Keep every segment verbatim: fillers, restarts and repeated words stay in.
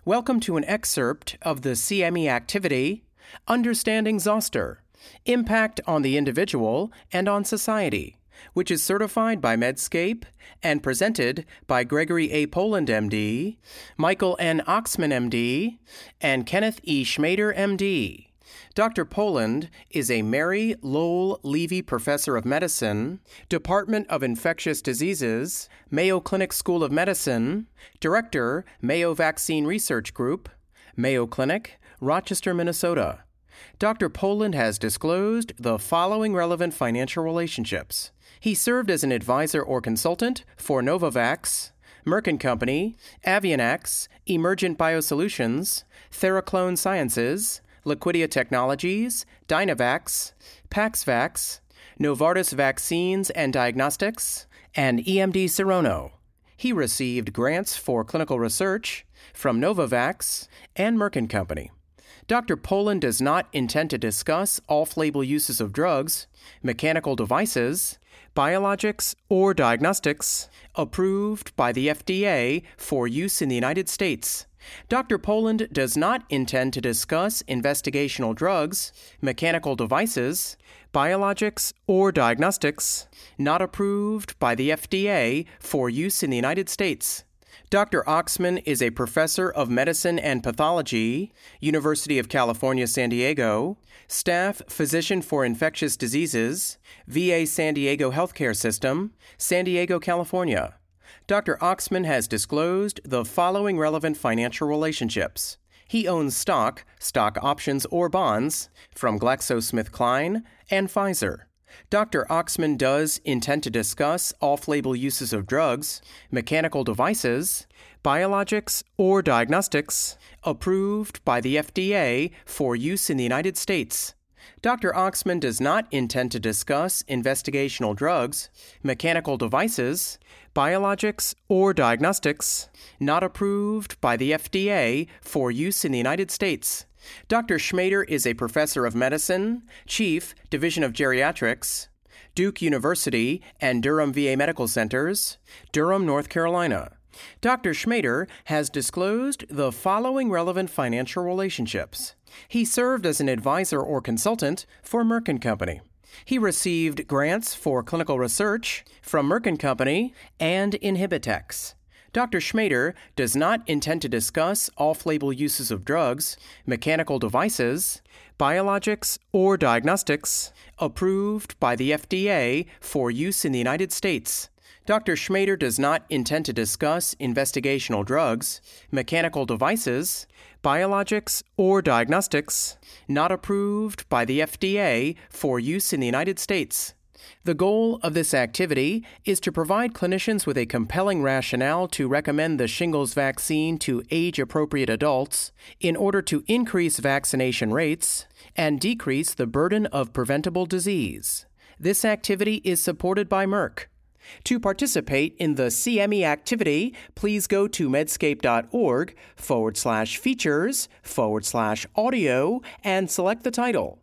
Welcome to an excerpt of the C M E activity, Understanding Zoster, Impact on the Individual and on Society, which is certified by Medscape and presented by Gregory A. Poland, M D, Michael N. Oxman, M D, and Kenneth E. Schmader, M D. Doctor Poland is a Mary Lowell Levy Professor of Medicine, Department of Infectious Diseases, Mayo Clinic School of Medicine, Director, Mayo Vaccine Research Group, Mayo Clinic, Rochester, Minnesota. Doctor Poland has disclosed the following relevant financial relationships. He served as an advisor or consultant for Novavax, Merck and Company, Avianex, Emergent Biosolutions, Theraclone Sciences, Liquidia Technologies, Dynavax, Paxvax, Novartis Vaccines and Diagnostics, and E M D Serono. He received grants for clinical research from Novavax and Merck and Company. Doctor Poland does not intend to discuss off-label uses of drugs, mechanical devices, biologics, or diagnostics approved by the F D A for use in the United States. Doctor Poland does not intend to discuss investigational drugs, mechanical devices, biologics, or diagnostics not approved by the F D A for use in the United States. Doctor Oxman is a professor of medicine and pathology, University of California, San Diego, staff physician for infectious diseases, V A San Diego Healthcare System, San Diego, California. Doctor Oxman has disclosed the following relevant financial relationships. He owns stock, stock options, or bonds from GlaxoSmithKline and Pfizer. Doctor Oxman does intend to discuss off-label uses of drugs, mechanical devices, biologics, or diagnostics approved by the F D A for use in the United States. Doctor Oxman does not intend to discuss investigational drugs, mechanical devices, biologics, or diagnostics not approved by the F D A for use in the United States. Doctor Schmader is a professor of medicine, chief, Division of Geriatrics, Duke University and Durham V A Medical Centers, Durham, North Carolina. Doctor Schmader has disclosed the following relevant financial relationships. He served as an advisor or consultant for Merck and Company. He received grants for clinical research from Merck and Company and Inhibitex. Doctor Schmader does not intend to discuss off-label uses of drugs, mechanical devices, biologics, or diagnostics approved by the F D A for use in the United States. Doctor Schmader does not intend to discuss investigational drugs, mechanical devices, biologics, or diagnostics not approved by the F D A for use in the United States. The goal of this activity is to provide clinicians with a compelling rationale to recommend the shingles vaccine to age-appropriate adults in order to increase vaccination rates and decrease the burden of preventable disease. This activity is supported by Merck. To participate in the C M E activity, please go to medscape.org forward slash features forward slash audio and select the title.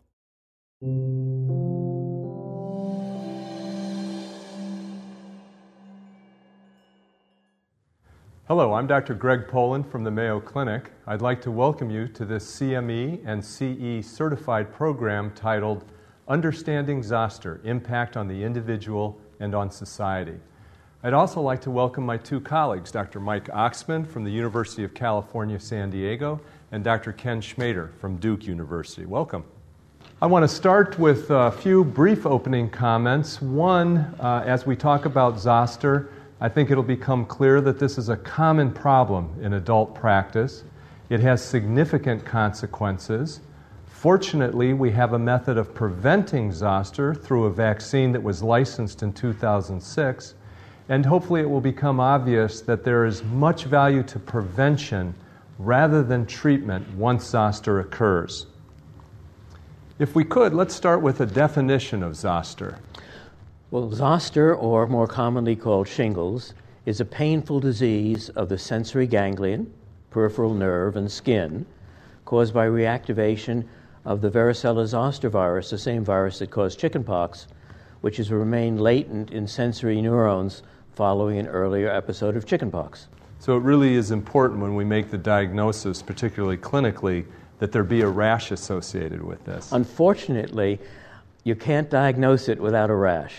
Hello, I'm Doctor Greg Poland from the Mayo Clinic. I'd like to welcome you to this C M E and C E certified program titled Understanding Zoster, Impact on the Individual and on Society. I'd also like to welcome my two colleagues, Doctor Mike Oxman from the University of California, San Diego, and Doctor Ken Schmader from Duke University. Welcome. I want to start with a few brief opening comments. One, uh, as we talk about zoster, I think it'll become clear that this is a common problem in adult practice. It has significant consequences. Fortunately, we have a method of preventing zoster through a vaccine that was licensed in two thousand six, and hopefully it will become obvious that there is much value to prevention rather than treatment once zoster occurs. If we could, let's start with a definition of zoster. Well, zoster, or more commonly called shingles, is a painful disease of the sensory ganglion, peripheral nerve, and skin caused by reactivation of the varicella zoster virus, the same virus that caused chickenpox, which has remained latent in sensory neurons following an earlier episode of chickenpox. So it really is important when we make the diagnosis, particularly clinically, that there be a rash associated with this. Unfortunately, you can't diagnose it without a rash.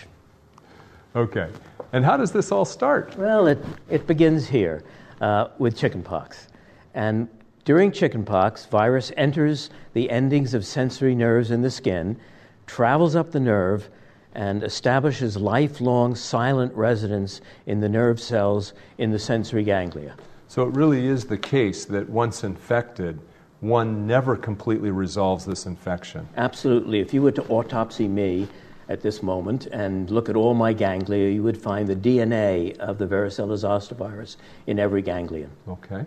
Okay. And how does this all start? Well, it, it begins here uh, with chickenpox. And during chickenpox, virus enters the endings of sensory nerves in the skin, travels up the nerve, and establishes lifelong silent residence in the nerve cells in the sensory ganglia. So it really is the case that once infected, one never completely resolves this infection. Absolutely. If you were to autopsy me at this moment and look at all my ganglia, you would find the D N A of the varicella zoster virus in every ganglion. Okay.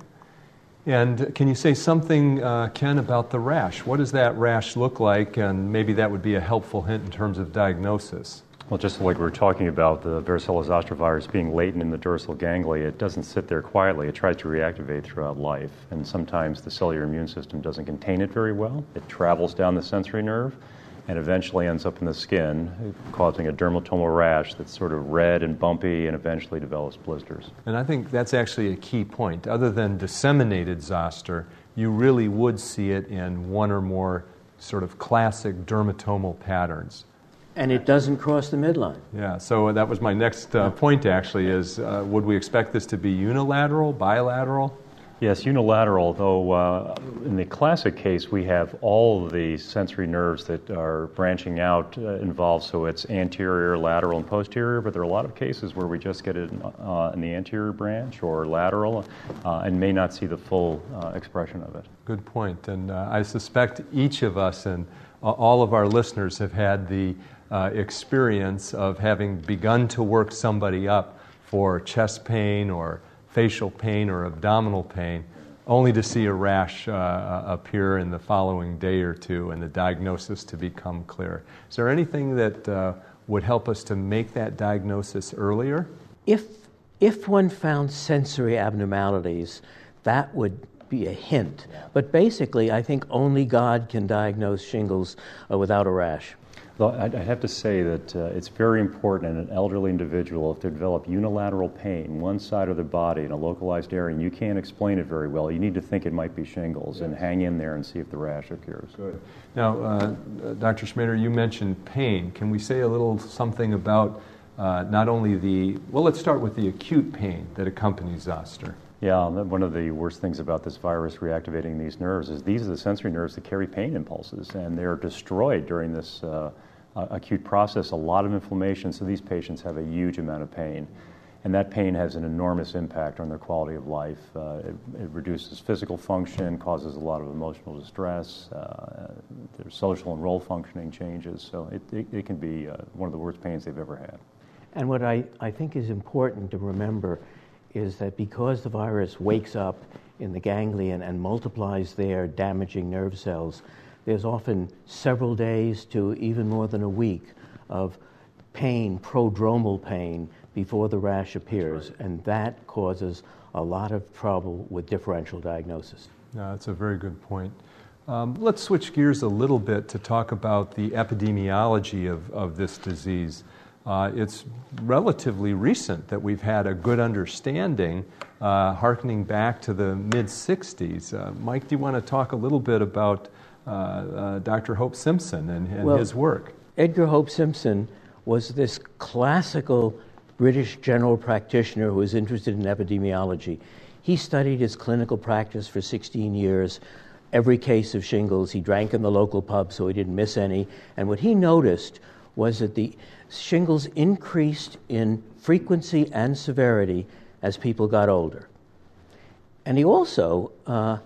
And can you say something, uh, Ken, about the rash? What does that rash look like? And maybe that would be a helpful hint in terms of diagnosis. Well, just like we were talking about the varicella zoster virus being latent in the dorsal ganglia, it doesn't sit there quietly. It tries to reactivate throughout life. And sometimes the cellular immune system doesn't contain it very well. It travels down the sensory nerve and eventually ends up in the skin, causing a dermatomal rash that's sort of red and bumpy and eventually develops blisters. And I think that's actually a key point. Other than disseminated zoster, you really would see it in one or more sort of classic dermatomal patterns. And it doesn't cross the midline. Yeah, so that was my next uh, point actually is, uh, would we expect this to be unilateral, bilateral? Yes, unilateral, though uh, in the classic case we have all of the sensory nerves that are branching out uh, involved, so it's anterior, lateral, and posterior, but there are a lot of cases where we just get it in, uh, in the anterior branch or lateral uh, and may not see the full uh, expression of it. Good point, and uh, I suspect each of us and uh, all of our listeners have had the uh, experience of having begun to work somebody up for chest pain or facial pain or abdominal pain, only to see a rash uh, appear in the following day or two and the diagnosis to become clear. Is there anything that uh, would help us to make that diagnosis earlier? If, if one found sensory abnormalities, that would be a hint. But basically, I think only God can diagnose shingles uh, without a rash. Well, I'd have to say that uh, it's very important in an elderly individual if they develop unilateral pain, one side of their body in a localized area, and you can't explain it very well, you need to think it might be shingles, yes, and hang in there and see if the rash occurs. Good. Now, uh, Doctor Schmader, you mentioned pain. Can we say a little something about uh, not only the, well, let's start with the acute pain that accompanies zoster. Yeah, one of the worst things about this virus reactivating these nerves is these are the sensory nerves that carry pain impulses, and they're destroyed during this uh, uh, acute process. A lot of inflammation, so these patients have a huge amount of pain, and that pain has an enormous impact on their quality of life. Uh, it, it reduces physical function, causes a lot of emotional distress, uh, their social and role functioning changes, so it, it, it can be uh, one of the worst pains they've ever had. And what I, I think is important to remember is that because the virus wakes up in the ganglion and multiplies there, damaging nerve cells, there's often several days to even more than a week of pain, prodromal pain, before the rash appears, and that causes a lot of trouble with differential diagnosis. Yeah, that's a very good point. Um, let's switch gears a little bit to talk about the epidemiology of, of this disease. Uh, it's relatively recent that we've had a good understanding, uh, hearkening back to the mid sixties. Uh, Mike, do you want to talk a little bit about uh, uh, Doctor Hope Simpson and, and well, his work? Edgar Hope Simpson was this classical British general practitioner who was interested in epidemiology. He studied his clinical practice for sixteen years. Every case of shingles, he drank in the local pub so he didn't miss any. And what he noticed was that the shingles increased in frequency and severity as people got older. And he also uh,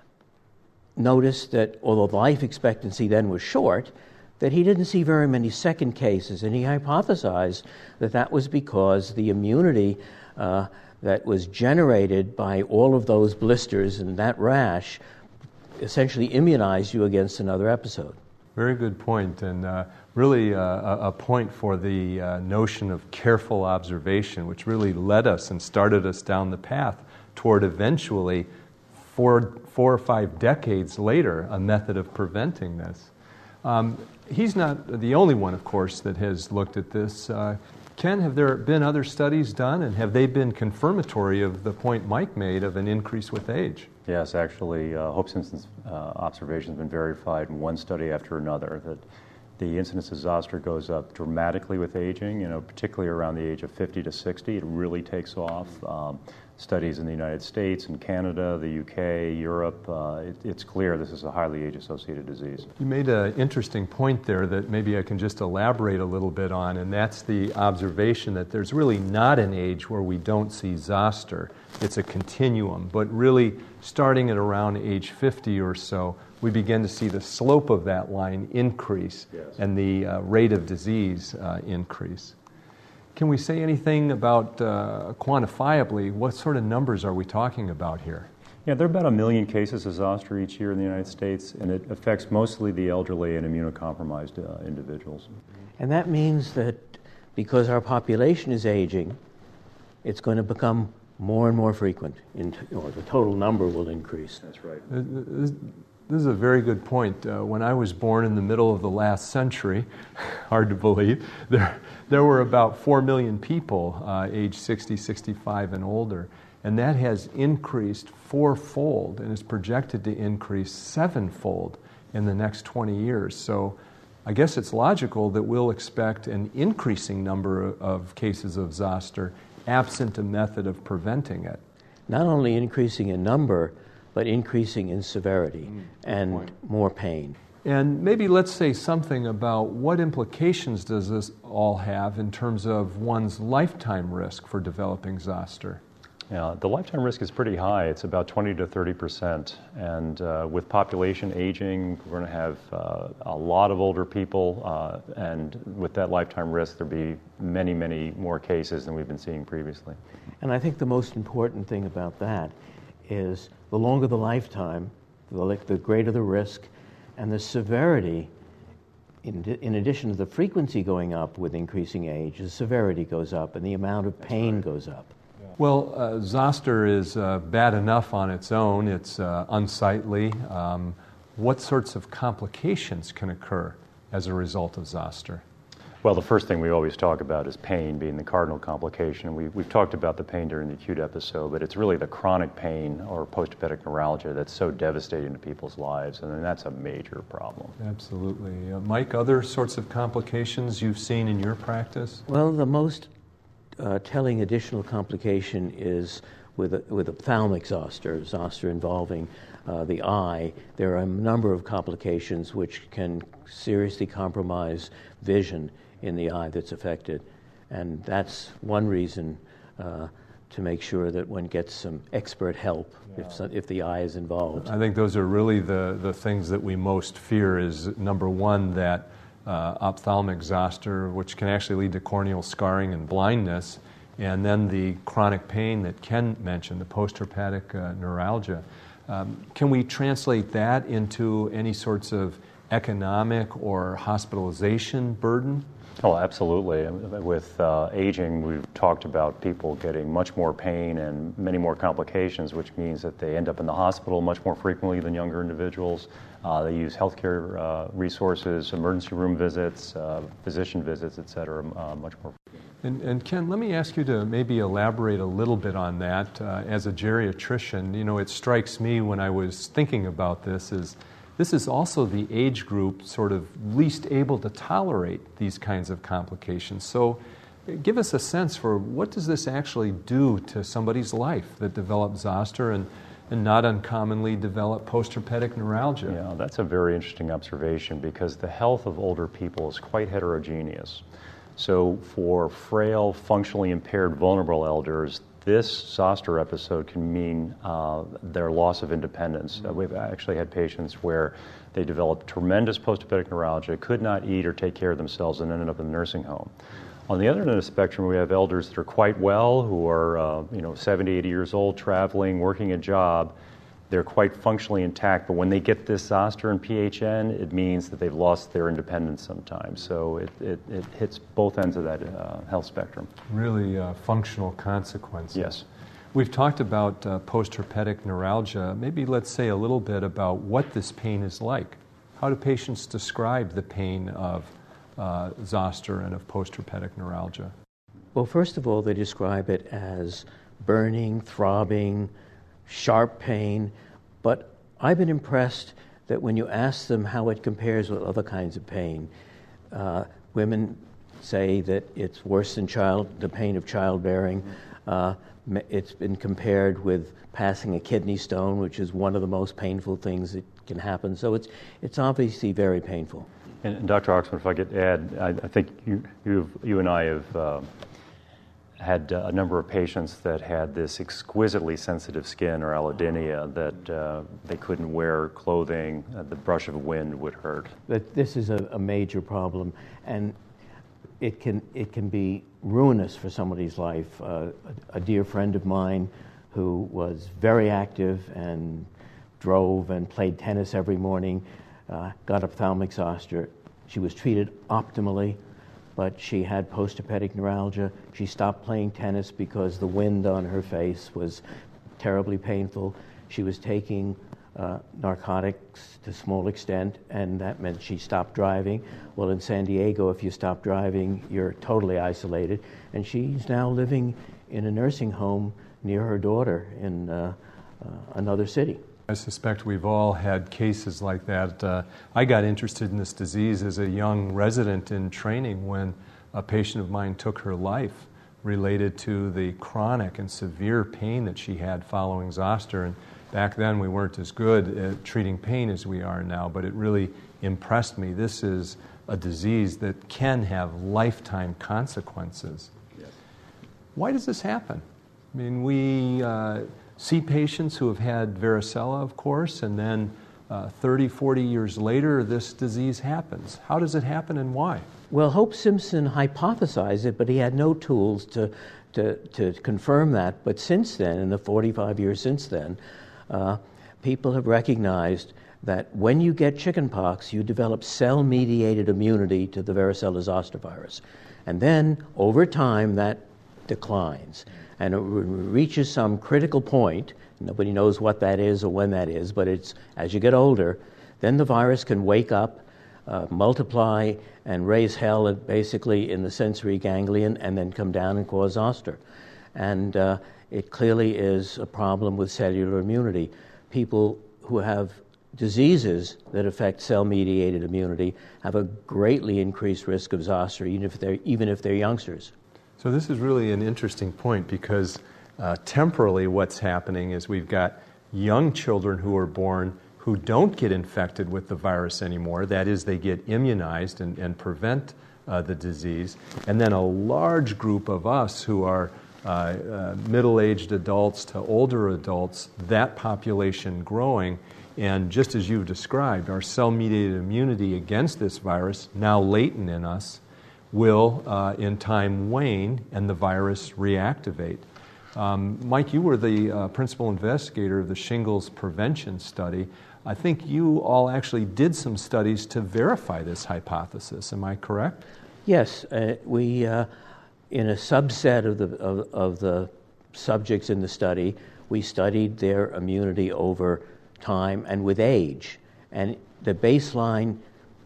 noticed that although life expectancy then was short, that he didn't see very many second cases, and he hypothesized that that was because the immunity uh, that was generated by all of those blisters and that rash essentially immunized you against another episode. Very good point, and uh, really uh, a, a point for the uh, notion of careful observation, which really led us and started us down the path toward eventually, four, four or five decades later, a method of preventing this. Um, he's not the only one, of course, that has looked at this. Uh, Ken, have there been other studies done, and have they been confirmatory of the point Mike made of an increase with age? Yes, actually, uh, Hope Simpson's uh, observation has been verified in one study after another, that the incidence of zoster goes up dramatically with aging, you know, particularly around the age of fifty to sixty. It really takes off. Um, studies in the United States and Canada, the U K, Europe, uh, it, it's clear this is a highly age-associated disease. You made an interesting point there that maybe I can just elaborate a little bit on, and that's the observation that there's really not an age where we don't see zoster. It's a continuum, but really starting at around age fifty or so, we begin to see the slope of that line increase yes. and the uh, rate of disease uh, increase. Can we say anything about uh, quantifiably what sort of numbers are we talking about here? Yeah, there are about a million cases of zoster each year in the United States, and it affects mostly the elderly and immunocompromised uh, individuals. And that means that because our population is aging, it's going to become more and more frequent, in, or the total number will increase. That's right. This, this is a very good point. Uh, when I was born in the middle of the last century, hard to believe, there, there were about four million people uh, age sixty, sixty-five and older. And that has increased fourfold and is projected to increase sevenfold in the next twenty years. So I guess it's logical that we'll expect an increasing number of cases of zoster absent a method of preventing it. Not only increasing in number, but increasing in severity mm, and point. more pain. And maybe let's say something about what implications does this all have in terms of one's lifetime risk for developing zoster? Yeah, the lifetime risk is pretty high. It's about twenty to thirty percent. And uh, with population aging, we're going to have uh, a lot of older people. Uh, and with that lifetime risk, there'll be many, many more cases than we've been seeing previously. And I think the most important thing about that is the longer the lifetime, the, the greater the risk, and the severity, in, in addition to the frequency going up with increasing age, the severity goes up and the amount of pain right. goes up. Well, uh, zoster is uh, bad enough on its own. It's uh, unsightly. Um, what sorts of complications can occur as a result of zoster? Well, the first thing we always talk about is pain being the cardinal complication. We, we've talked about the pain during the acute episode, but it's really the chronic pain or postherpetic neuralgia that's so devastating to people's lives, and that's a major problem. Absolutely. Uh, Mike, other sorts of complications you've seen in your practice? Well, the most uh, telling additional complication is with a, with ophthalmic zoster, zoster involving uh, the eye. There are a number of complications which can seriously compromise vision in the eye that's affected. And that's one reason uh, to make sure that one gets some expert help yeah. if, some, if the eye is involved. I think those are really the, the things that we most fear is, number one, that uh, ophthalmic zoster, which can actually lead to corneal scarring and blindness, and then the chronic pain that Ken mentioned, the postherpetic uh, neuralgia. Um, can we translate that into any sorts of economic or hospitalization burden? Oh, absolutely. With uh, aging, we've talked about people getting much more pain and many more complications, which means that they end up in the hospital much more frequently than younger individuals. Uh, they use healthcare uh, resources, emergency room visits, uh, physician visits, et cetera, uh, much more. And, and Ken, let me ask you to maybe elaborate a little bit on that. Uh, as a geriatrician, you know, it strikes me when I was thinking about this is this is also the age group sort of least able to tolerate these kinds of complications. So give us a sense for what does this actually do to somebody's life that develops zoster and, and not uncommonly develop postherpetic neuralgia? Yeah, that's a very interesting observation because the health of older people is quite heterogeneous. So for frail, functionally impaired, vulnerable elders, this zoster episode can mean uh, their loss of independence. Mm-hmm. Uh, we've actually had patients where they developed tremendous postherpetic neuralgia, could not eat or take care of themselves, and ended up in the nursing home. On the other end of the spectrum, we have elders that are quite well, who are uh, you know, seventy, eighty years old, traveling, working a job. They're quite functionally intact, but when they get this zoster and P H N, it means that they've lost their independence sometimes. So it, it, it hits both ends of that uh, health spectrum. Really uh, functional consequences. Yes. We've talked about uh, postherpetic neuralgia. Maybe let's say a little bit about what this pain is like. How do patients describe the pain of uh, zoster and of postherpetic neuralgia? Well, first of all, they describe it as burning, throbbing, sharp pain, but I've been impressed that when you ask them how it compares with other kinds of pain, uh, women say that it's worse than child, the pain of childbearing. Uh, it's been compared with passing a kidney stone, which is one of the most painful things that can happen. So it's it's obviously very painful. And, and Doctor Oxman, if I could add, I, I think you you you and I have uh, had uh, a number of patients that had this exquisitely sensitive skin or allodynia that uh, they couldn't wear clothing. Uh, the brush of wind would hurt. That this is a, a major problem, and it can it can be ruinous for somebody's life. Uh, a, a dear friend of mine who was very active and drove and played tennis every morning uh, got ophthalmic zoster. She was treated optimally, but she had postherpetic neuralgia. She stopped playing tennis because the wind on her face was terribly painful. She was taking uh, narcotics to a small extent, and that meant she stopped driving. Well, in San Diego, if you stop driving, you're totally isolated. And she's now living in a nursing home near her daughter in uh, uh, another city. I suspect we've all had cases like that. Uh, I got interested in this disease as a young resident in training when a patient of mine took her life related to the chronic and severe pain that she had following zoster. And back then we weren't as good at treating pain as we are now, but it really impressed me. This is a disease that can have lifetime consequences. Yes. Why does this happen? I mean, we uh, see patients who have had varicella, of course, and then uh, thirty, forty years later, this disease happens. How does it happen and why? Well, Hope Simpson hypothesized it, but he had no tools to, to, to confirm that. But since then, in the forty-five years since then, uh, people have recognized that when you get chickenpox, you develop cell-mediated immunity to the varicella zoster virus. And then, over time, that declines. And it reaches some critical point. Nobody knows what that is or when that is, but it's as you get older, then the virus can wake up, uh, multiply, and raise hell at basically in the sensory ganglion, and then come down and cause zoster. And uh, it clearly is a problem with cellular immunity. People who have diseases that affect cell-mediated immunity have a greatly increased risk of zoster, even if they're, even if they're youngsters. So this is really an interesting point because uh, temporally what's happening is we've got young children who are born who don't get infected with the virus anymore. That is, they get immunized and, and prevent uh, the disease. And then a large group of us who are uh, uh, middle-aged adults to older adults, that population growing. And just as you've described, our cell-mediated immunity against this virus, now latent in us, will uh, in time wane and the virus reactivate. Um, Mike, you were the uh, principal investigator of the shingles prevention study. I think you all actually did some studies to verify this hypothesis. Am I correct? Yes, uh, we, uh, in a subset of the of, of the subjects in the study, we studied their immunity over time and with age, and the baseline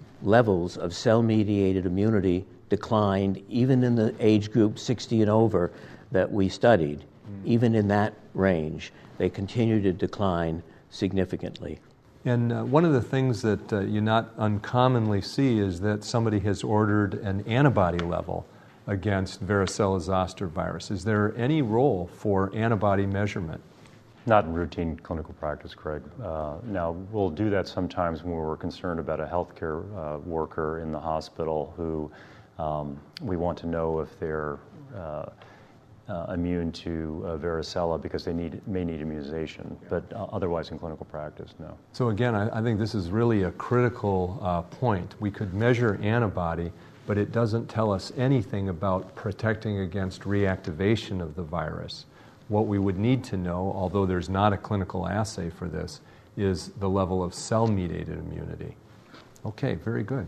levels of cell-mediated immunity declined even in the age group sixty and over that we studied. Mm. Even in that range, they continue to decline significantly. And uh, one of the things that uh, you not uncommonly see is that somebody has ordered an antibody level against varicella zoster virus. Is there any role for antibody measurement? Not in routine clinical practice, Craig. Uh, now, we'll do that sometimes when we're concerned about a healthcare uh, worker in the hospital who um, we want to know if they're uh, uh, immune to uh, varicella because they need may need immunization, but uh, otherwise in clinical practice, no. So again, I, I think this is really a critical uh, point. We could measure antibody, but it doesn't tell us anything about protecting against reactivation of the virus. What we would need to know, although there's not a clinical assay for this, is the level of cell-mediated immunity. Okay, very good.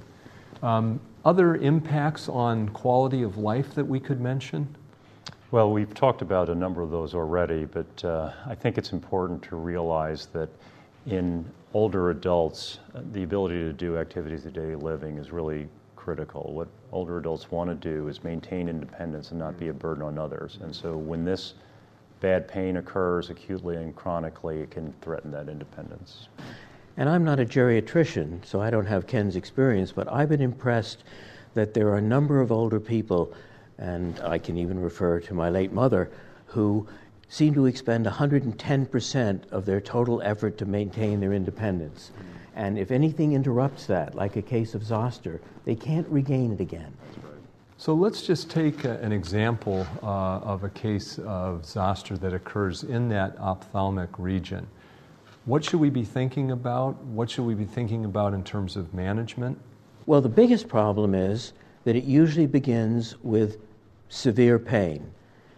Um, other impacts on quality of life that we could mention? Well, we've talked about a number of those already, but uh, I think it's important to realize that in older adults, the ability to do activities of daily living is really critical. What older adults want to do is maintain independence and not be a burden on others. And so when this bad pain occurs acutely and chronically, it can threaten that independence. And I'm not a geriatrician, so I don't have Ken's experience, but I've been impressed that there are a number of older people, and I can even refer to my late mother, who seem to expend one hundred ten percent of their total effort to maintain their independence. And if anything interrupts that, like a case of zoster, they can't regain it again. So let's just take a, an example uh, of a case of zoster that occurs in that ophthalmic region. What should we be thinking about? What should we be thinking about in terms of management? Well, the biggest problem is that it usually begins with severe pain.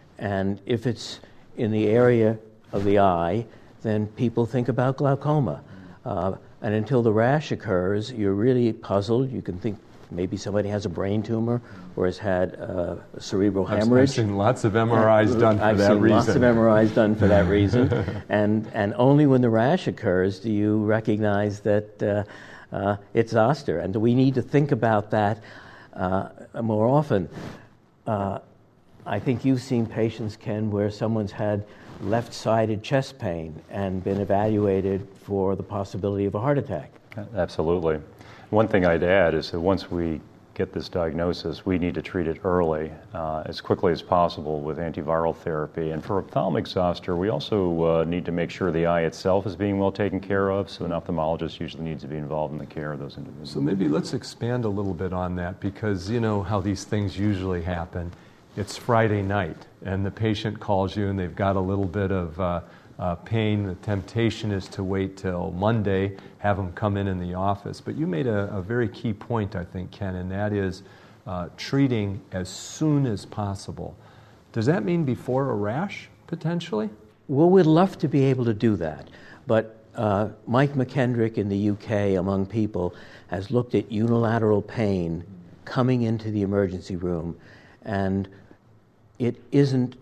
And if it's in the area of the eye, then people think about glaucoma. Uh, and until the rash occurs, you're really puzzled. You can think maybe somebody has a brain tumor or has had uh, a cerebral hemorrhage. I've seen lots of M R Is done for I've that seen reason. lots of M R Is done for that reason. and and only when the rash occurs do you recognize that uh, uh, it's zoster. And we need to think about that uh, more often. Uh, I think you've seen patients, Ken, where someone's had left-sided chest pain and been evaluated for the possibility of a heart attack. Absolutely. One thing I'd add is that once we get this diagnosis, we need to treat it early, uh, as quickly as possible with antiviral therapy. And for ophthalmic zoster, we also uh, need to make sure the eye itself is being well taken care of, so an ophthalmologist usually needs to be involved in the care of those individuals. So maybe let's expand a little bit on that, because you know how these things usually happen. It's Friday night, and the patient calls you, and they've got a little bit of uh, uh, pain. The temptation is to wait till Monday, have them come in in the office. But you made a, a very key point, I think, Ken, and that is uh, treating as soon as possible. Does that mean before a rash, potentially? Well, we'd love to be able to do that, but uh, Mike McKendrick in the U K, among people, has looked at unilateral pain coming into the emergency room, and it isn't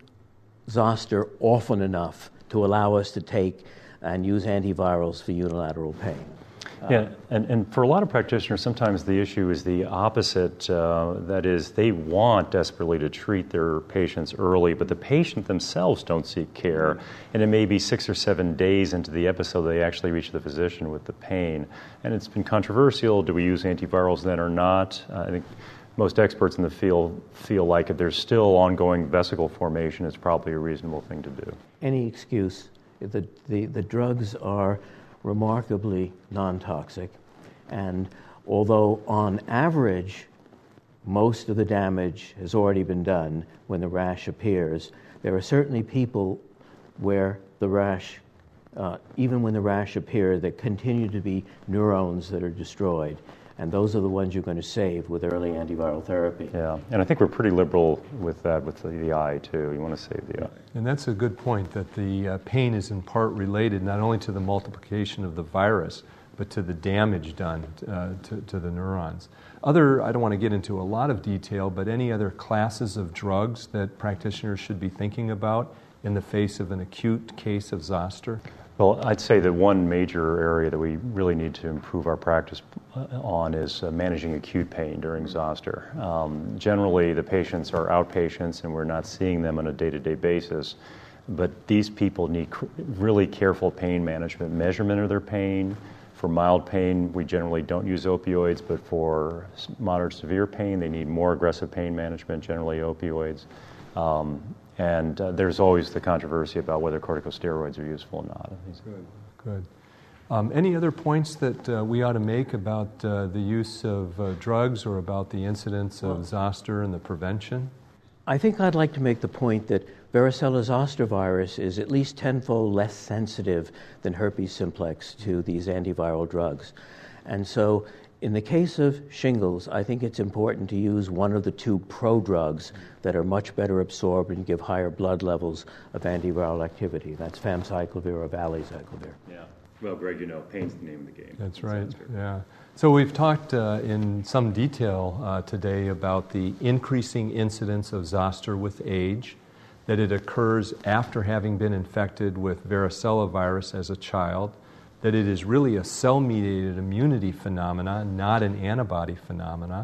zoster often enough to allow us to take and use antivirals for unilateral pain. Yeah, and, and for a lot of practitioners, sometimes the issue is the opposite. Uh, that is, they want desperately to treat their patients early, but the patient themselves don't seek care. And it may be six or seven days into the episode they actually reach the physician with the pain. And it's been controversial. Do we use antivirals then or not? Uh, I think most experts in the field feel like if there's still ongoing vesicle formation, it's probably a reasonable thing to do. Any excuse. The, the, the drugs are remarkably non-toxic, and although on average most of the damage has already been done when the rash appears, there are certainly people where the rash, uh, even when the rash appears, there continue to be neurons that are destroyed. And those are the ones you're going to save with early antiviral therapy. Yeah, and I think we're pretty liberal with that, with the, the eye, too. You want to save the eye. And that's a good point, that the uh, pain is in part related not only to the multiplication of the virus, but to the damage done uh, to, to the neurons. Other, I don't want to get into a lot of detail, but any other classes of drugs that practitioners should be thinking about in the face of an acute case of zoster? Well, I'd say that one major area that we really need to improve our practice on is uh, managing acute pain during zoster. Um, generally, the patients are outpatients and we're not seeing them on a day-to-day basis, but these people need cr- really careful pain management, measurement of their pain. For mild pain, we generally don't use opioids, but for moderate severe pain, they need more aggressive pain management, generally opioids. Um, And uh, there's always the controversy about whether corticosteroids are useful or not. Good, good. Um, any other points that uh, we ought to make about uh, the use of uh, drugs or about the incidence of zoster and the prevention? I think I'd like to make the point that varicella zoster virus is at least tenfold less sensitive than herpes simplex to these antiviral drugs. And so in the case of shingles, I think it's important to use one of the two prodrugs that are much better absorbed and give higher blood levels of antiviral activity. That's famciclovir or valacyclovir. Yeah. Well, Greg, you know, pain's the name of the game. That's right, yeah. So we've talked uh, in some detail uh, today about the increasing incidence of zoster with age, that it occurs after having been infected with varicella virus as a child, that it is really a cell-mediated immunity phenomena, not an antibody phenomena.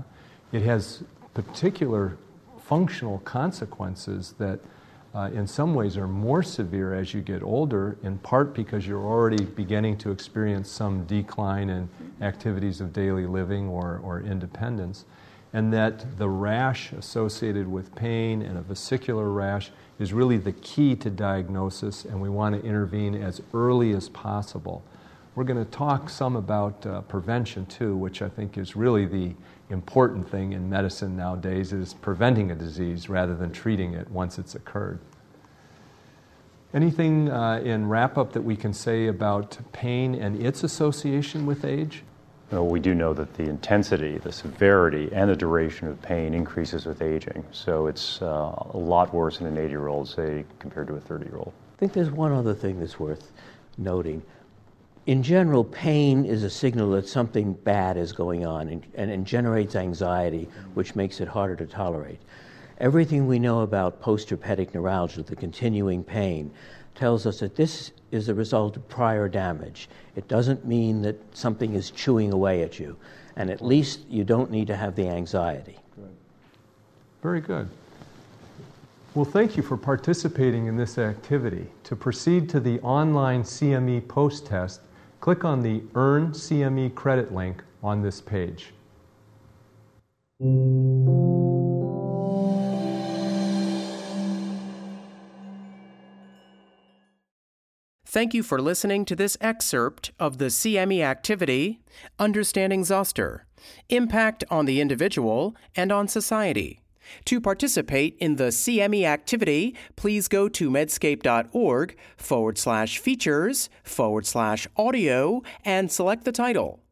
It has particular functional consequences that uh, in some ways are more severe as you get older, in part because you're already beginning to experience some decline in activities of daily living or, or independence, and that the rash associated with pain and a vesicular rash is really the key to diagnosis, and we want to intervene as early as possible. We're going to talk some about uh, prevention too, which I think is really the important thing in medicine nowadays, is preventing a disease rather than treating it once it's occurred. Anything uh, in wrap-up that we can say about pain and its association with age? Well, we do know that the intensity, the severity, and the duration of pain increases with aging. So it's uh, a lot worse in an eighty-year-old, say, compared to a thirty-year-old. I think there's one other thing that's worth noting. In general, pain is a signal that something bad is going on and, and, and generates anxiety, which makes it harder to tolerate. Everything we know about postherpetic neuralgia, the continuing pain, tells us that this is a result of prior damage. It doesn't mean that something is chewing away at you, and at least you don't need to have the anxiety. Good. Very good. Well, thank you for participating in this activity. To proceed to the online C M E post-test, click on the Earn C M E Credit link on this page. Thank you for listening to this excerpt of the C M E activity, Understanding Zoster, Impact on the Individual and on Society. To participate in the C M E activity, please go to medscape.org forward slash features forward slash audio and select the title.